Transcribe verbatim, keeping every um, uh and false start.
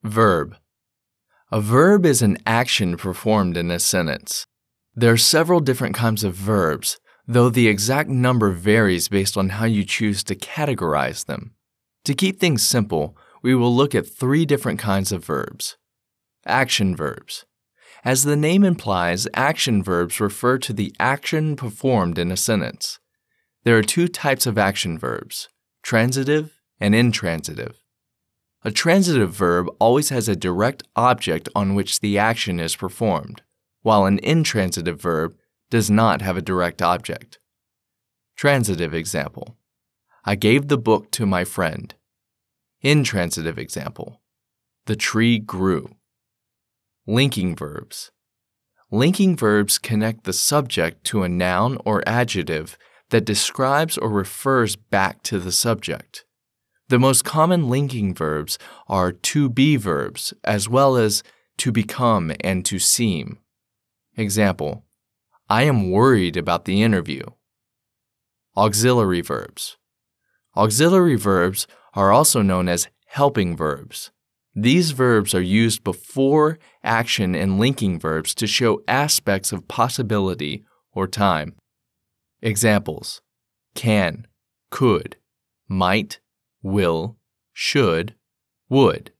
Verb. A verb is an action performed in a sentence. There are several different kinds of verbs, though the exact number varies based on how you choose to categorize them. To keep things simple, we will look at three different kinds of verbs. Action verbs. As the name implies, action verbs refer to the action performed in a sentence. There are two types of action verbs, transitive and intransitive. A transitive verb always has a direct object on which the action is performed, while an intransitive verb does not have a direct object. Transitive example: I gave the book to my friend. Intransitive example: the tree grew. Linking verbs. Linking verbs connect the subject to a noun or adjective that describes or refers back to the subject. The most common linking verbs are to-be verbs, as well as to become and to seem. Example: I am worried about the interview. Auxiliary verbs. Auxiliary verbs are also known as helping verbs. These verbs are used before action and linking verbs to show aspects of possibility or time. Examples: can, could, might, will, should, would.